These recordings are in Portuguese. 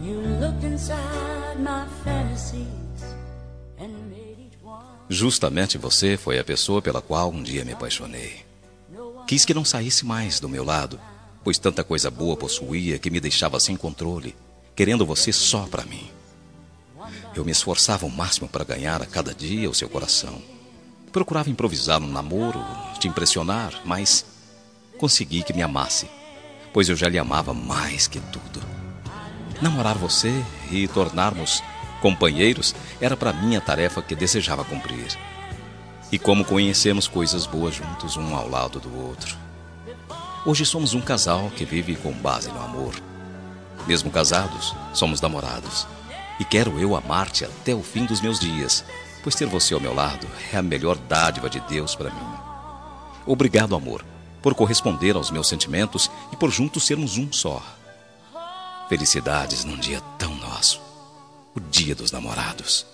Justamente você foi a pessoa pela qual um dia me apaixonei. Quis que não saísse mais do meu lado, pois tanta coisa boa possuía que me deixava sem controle, querendo você só para mim. Eu me esforçava ao máximo para ganhar a cada dia o seu coração. Procurava improvisar um namoro, te impressionar, mas consegui que me amasse, pois eu já lhe amava mais que tudo. Namorar você e tornarmos companheiros era para mim a tarefa que desejava cumprir. E como conhecemos coisas boas juntos, um ao lado do outro. Hoje somos um casal que vive com base no amor. Mesmo casados, somos namorados. E quero eu amar-te até o fim dos meus dias, pois ter você ao meu lado é a melhor dádiva de Deus para mim. Obrigado, amor, por corresponder aos meus sentimentos e por juntos sermos um só. Felicidades num dia tão nosso, o Dia dos Namorados.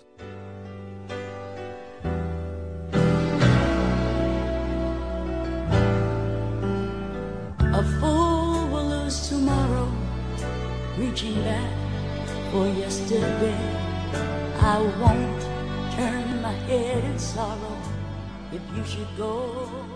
A fool will lose tomorrow, reaching back for yesterday. I won't turn my head in sorrow if you should go.